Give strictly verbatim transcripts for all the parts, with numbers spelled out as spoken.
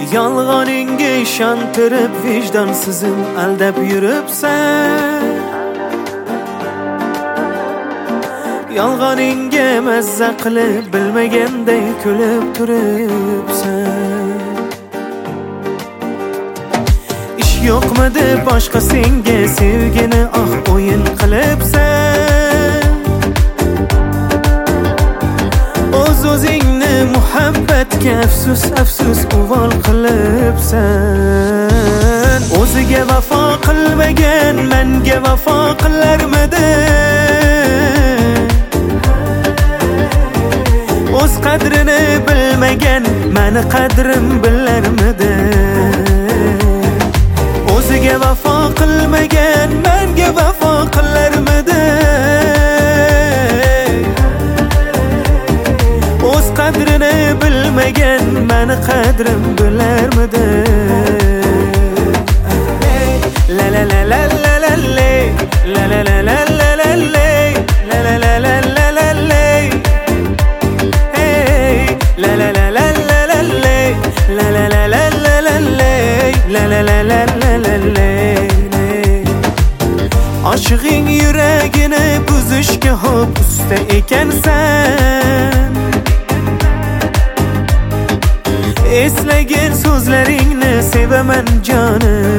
Yolg'oningga ishontirib vijdonsizim aldab yuribsan. Yolg'oningga mazza qilib bilmaganday kulib turibsan. Ish yo'qmidi boshqa senga sevgini ah o'yin qilibsan. O'z-o'zingni muhabbatga afsus afsus uvol qilibsan. O'ziga vafo qilmagan menga vafo qilarmidi? O'z qadrini bilmagan meni qadrim bilarmidi? O'ziga vafo qilmagan menga vafo qilarmidi? O'z qadrini bilmagan meni qadrim bilarmidi? La la la la la la la la la la la la la la la la la la la la La la la la la la la la la la la la la la la la la la la. Oshig'ing yuragini buzishga hop usta ekansan. Eslagin so'zlaringni sevaman jonim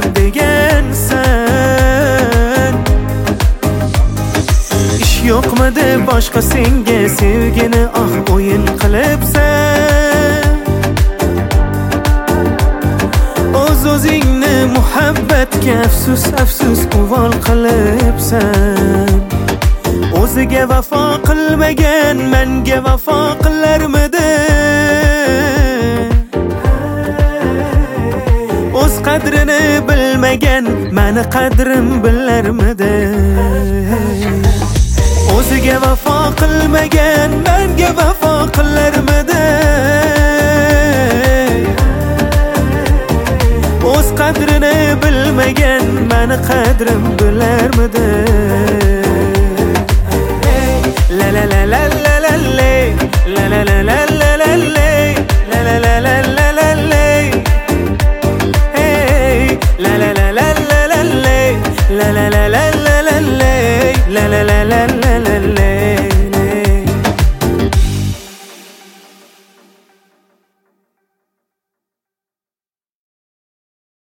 degansan. Ish yo'qmidi boshqa senga sevgini ah o'yin qilibsan. O'z-o'zingni muhabbatga afsus afsus uvol qilibsan. O'ziga vafo qilmagan menga vafo qilarmidi? O'z qadrini bilmagan meni qadrim bilarmidi? O'ziga vafo qilmagan menga vafo qilarmidi? O'z qadrini bilmagan meni qadrim